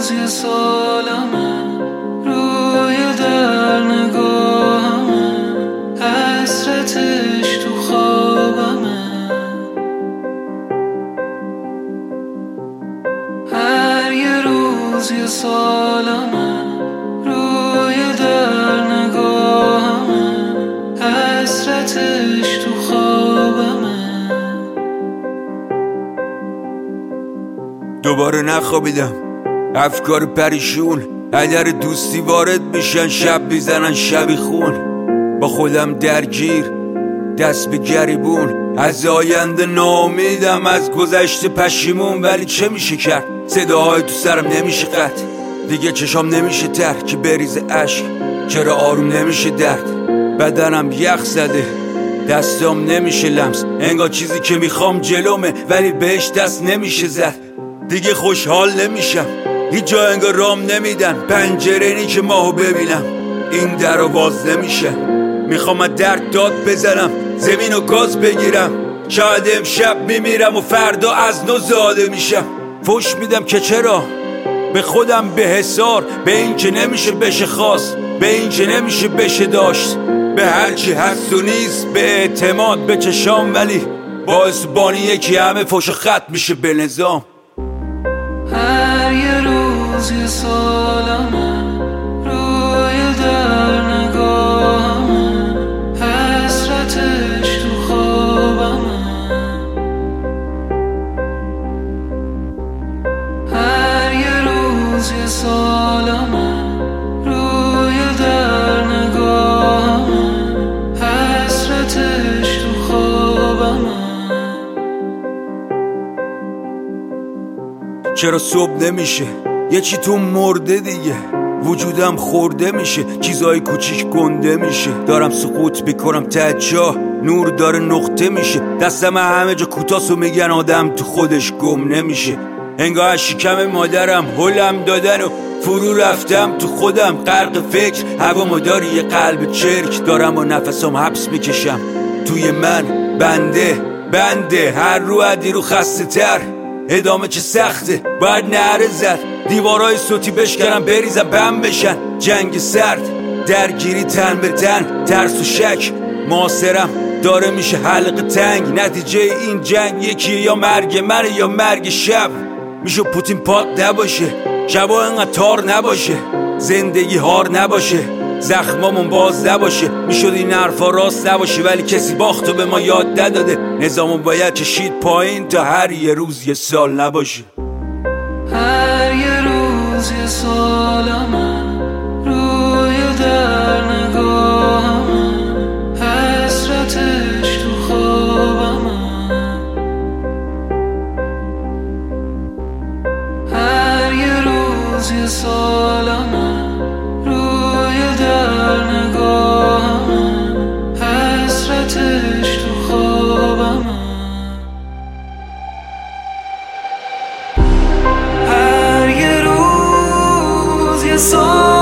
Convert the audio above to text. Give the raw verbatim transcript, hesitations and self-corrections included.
روز یه سالمه روی در نگاهمه، حسرتش تو خوابمه. هر یه روز یه سالمه روی در نگاهمه، حسرتش تو خوابمه. دوباره نخوابیدم، افکار پریشون اگر دوستی وارد میشن، شب میزنن شبی خون. با خودم درگیر، دست به گریبون، از آینده ناامیدم، از گذشته پشیمون. ولی چه میشه کرد؟ صداهای تو سرم نمیشه قطع، دیگه چشام نمیشه تر که بریز عشق. چرا آروم نمیشه درد؟ بدنم یخ زده، دستام نمیشه لمس، انگار چیزی که میخوام جلومه ولی بهش دست نمیشه زد. دیگه خوشحال نمیشم، هیچ جا انگار رام نمیدن، پنجره نی که ماهو ببینم، این در رو باز نمیشه. میخوام از درد داد بزنم، زمین و گاز بگیرم، شاید امشب میمیرم و فردا از نو زاده میشم. فوش میدم که چرا به خودم به حسار، به این که نمیشه بشه خواست، به این که نمیشه بشه داشت، به هرچی هست و نیست، به اعتماد به چشام. ولی باعث بانی یکی همه فوش و خط میشه به نظام. هر یه روز یه سالمه روی در نگاهمه، حسرتش تو خوابمه. هر یه روز یه سالمه روی در نگاهمه، حسرتش تو خوابمه. چرا صبح نمیشه؟ یه چی تو مرده دیگه، وجودم خورده میشه، چیزای کوچیک گنده میشه. دارم سقوط میکنم ته چاه، نور داره نقطه میشه، دستم همه جا کوتاست و میگن آدم تو خودش گم نمیشه. انگار از شکم مادرم هلم دادن و فرو رفتم تو خودم، غرق فکر، هوامو داری یه قلب چرک، دارم و نفسم حبس میکشم توی من. بنده بنده هر رو عدی رو خسته تر، ادامه چه سخته، باید نعره زد، دیوارای صوتی بشکنم بریزم بم بشن. جنگ سرد، درگیری تن به تن، ترس و شک، معاصرم داره میشه حلقه تنگ. نتیجه این جنگ یکیه، یا مرگ منه یا مرگ شب. میشه پوتین پاک نباشه، شبا انقدر تار نباشه، زندگی هار نباشه، زخمامون باز نباشه. میشد این حرفا راست نباشه ولی کسی باختو به ما یاد نداده. نظامون باید کشید پایین تا هر یه روز یه سال نباشه. هر یه روز یه سالمه روی در نگاهمه، حسرتش تو خوابمه. هر یه روز یه سالمه روی در نگاهمه، حسرتش تو خوابمه. هر یه روز یه سالمه